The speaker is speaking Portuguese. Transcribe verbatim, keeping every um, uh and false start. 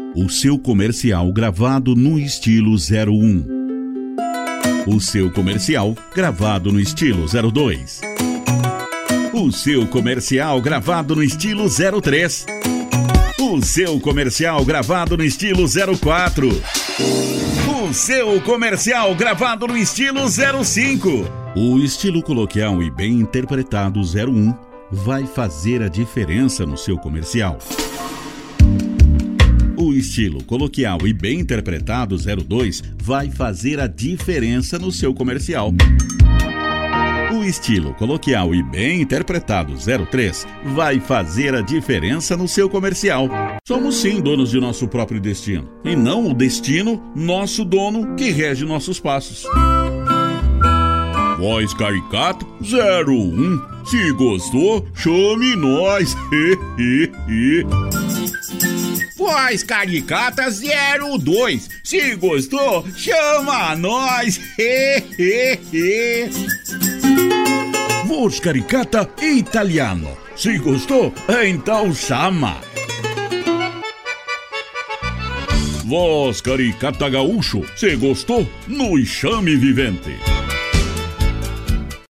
O seu comercial gravado no estilo zero um. O seu comercial gravado no estilo zero dois. O seu comercial gravado no estilo zero três. O seu comercial gravado no estilo zero quatro. O seu comercial gravado no estilo zero cinco. O estilo coloquial e bem interpretado zero um vai fazer a diferença no seu comercial. O estilo coloquial e bem interpretado zero dois vai fazer a diferença no seu comercial. O estilo coloquial e bem interpretado zero três vai fazer a diferença no seu comercial. Somos sim donos de nosso próprio destino, e não o destino, nosso dono, que rege nossos passos. Voz caricata zero um. Se gostou, chame nós. Voz caricata zero dois. Se gostou, chama nós. Voz caricata italiano. Se gostou, então chama. Voz caricata gaúcho. Se gostou, nos chame vivente.